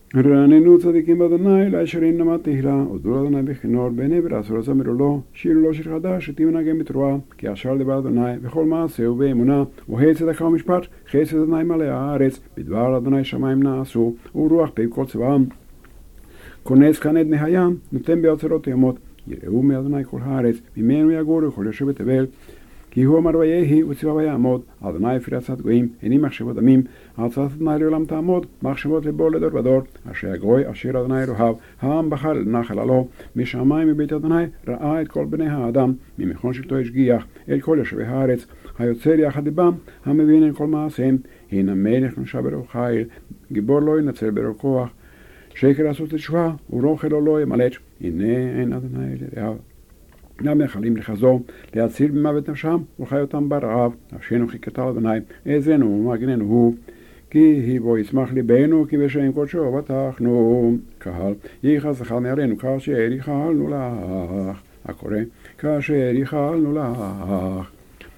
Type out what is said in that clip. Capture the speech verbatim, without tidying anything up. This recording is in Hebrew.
רעננו צדיקים באדוני, לישרים נמת תהילה, הודו לאדוני בכינור, בעיני ברעשו זמרו לו, שירו לו שיר חדש, שתהיו מנגן בתרועה, כי אשר דבר אדוני, וכל מעשהו באמונה, אוהד צדקה ומשפט, חסד אדוני מלא הארץ, בדבר אדוני שמיים נעשו, ורוח פיו כל צבאם. כונס כאן עדני הים, נותן באוצרות ימות, יראו מאדוני כל הארץ, ממנו יגורו כל יושב בתבל. כי הוא אמר ויהי וציווה ויעמוד, אדוני יפיר עצת גויים, איני מחשבות עמים, עצת אדוני לעולם תעמוד, מחשבות לבו לדור ודור, אשר הגוי אשר אדוני אלוהיו, העם בחר נחל עלו, משמיים מבית אדוני ראה את כל בני האדם, ממכון שבטו השגיח, אל כל יושבי הארץ, היוצר יחד לבם, המבין את כל מעשיהם, הנה מלך נושע ברוך חיל, גיבור לא ינצל ברוך כוח, שקר לעשות לתשועה, ורוכל לא ימלט, הנה אין אדוני לרעיו. גם יכלים לחזור, להציל במוות נפשם, ולחיותם ברעב, נפשנו חיכתה אדוני, עזרנו ומגננו הוא, כי היבו ישמח ליבנו, כי בשם קודשו בטחנו. קהל, ייחס לך נערנו, כאשר ייחלנו לך, הקורא, כאשר ייחלנו לך.